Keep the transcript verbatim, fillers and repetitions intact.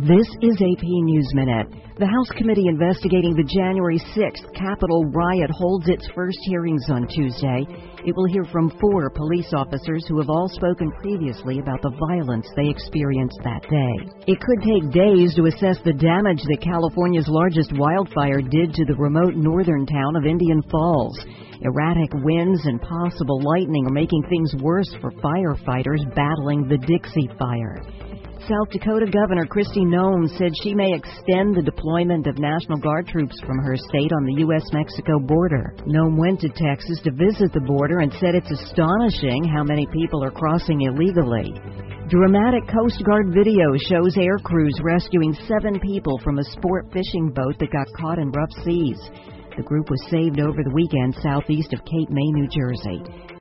This is A P News Minute. The House committee investigating the January sixth Capitol riot holds its first hearings on Tuesday. It will hear from four police officers who have all spoken previously about the violence they experienced that day. It could take days to assess the damage that California's largest wildfire did to the remote northern town of Indian Falls. Erratic winds and possible lightning are making things worse for firefighters battling the Dixie Fire. South Dakota Governor Kristi Noem said she may extend the deployment of National Guard troops from her state on the U S Mexico border. Noem went to Texas to visit the border and said it's astonishing how many people are crossing illegally. Dramatic Coast Guard video shows air crews rescuing seven people from a sport fishing boat that got caught in rough seas. The group was saved over the weekend southeast of Cape May, New Jersey.